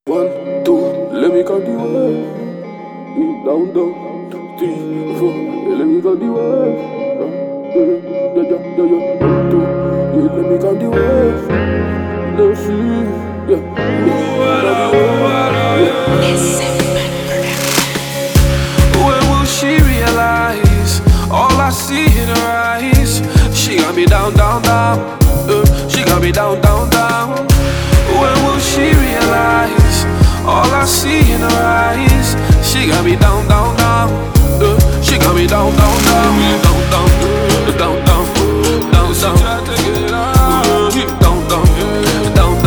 1, 2, let me count the way. Down, down, 3, 4, let me count the way. Yeah. 1, 2, yeah, let me count the way. Let's see, yeah. When will she realize all I see in her eyes? She got me down, down, down. She got me down, down, down. When will she realize all I see in her eyes? She got me down, down, down. She got me down, down, down. Down, down, down, down, down, down. Down, down, down, down, down,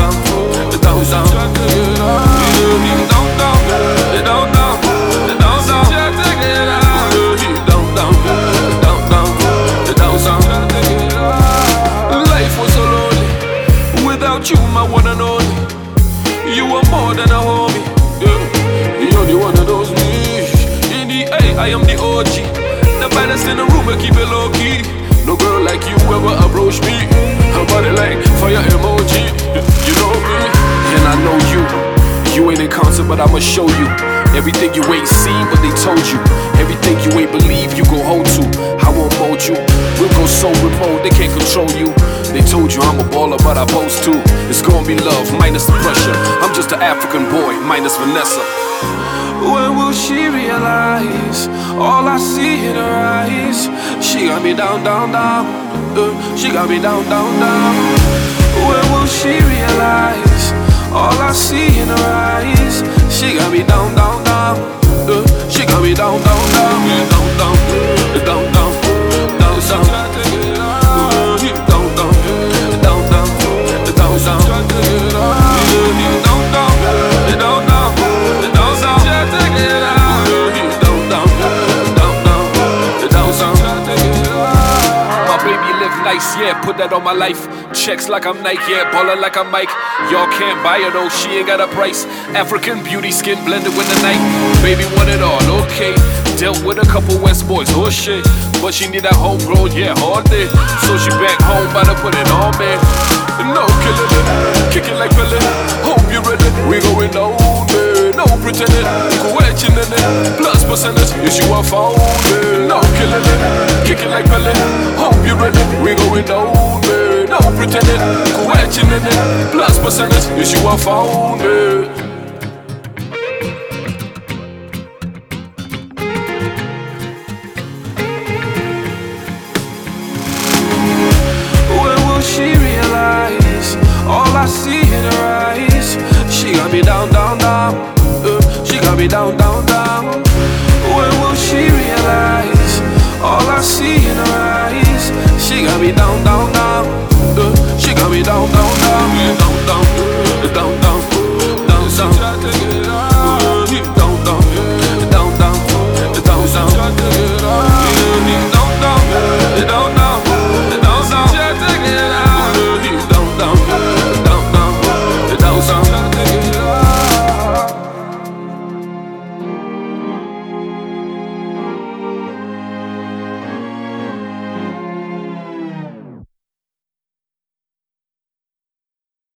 you, my one and only. You are more than a homie, yeah. The only one that knows me. In the A, I am the OG. The baddest in the room, I keep it low key. No girl like you ever approach me. Her body like fire emoji. You know me, and I know you. You ain't in concert, but I'ma show you everything you ain't seen, but they told you. Everything you ain't believe, you gon' hold to. I won't mold you. We'll go so remote, they can't control you. They told you I'm a baller, but I boast too. It's gonna be love, minus the pressure. I'm just an African boy, minus Vanessa. When will she realize all I see in her eyes? She got me down, down, down. She got me down, down, down. When will she realize all I see in her eyes? She got me down, down, down. She got me down, down, down. Down, down, down, down, down, down. Nice, yeah, put that on my life. Checks like I'm Nike, yeah, ballin' like I'm Mike. Y'all can't buy her though, she ain't got a price. African beauty, skin blended with the night. Baby want it all, okay. Dealt with a couple West boys, oh shit. But she need that homegrown, yeah, all day. So she back home, bout to put it on, man. No killing it, kicking like Billy. Hope you ready, we going down, man. No pretending, question in it. Plus percentage, is you a phone, man. No killing it, kicking like Billy. Hope you ready, we going down, man. No pretending, question in it. Plus percentage, is you a phone, man. She realize all I see in her eyes. She got me down, down, down. She got me down, down, down. When will she realize all I see in her eyes? She got me down, down, down.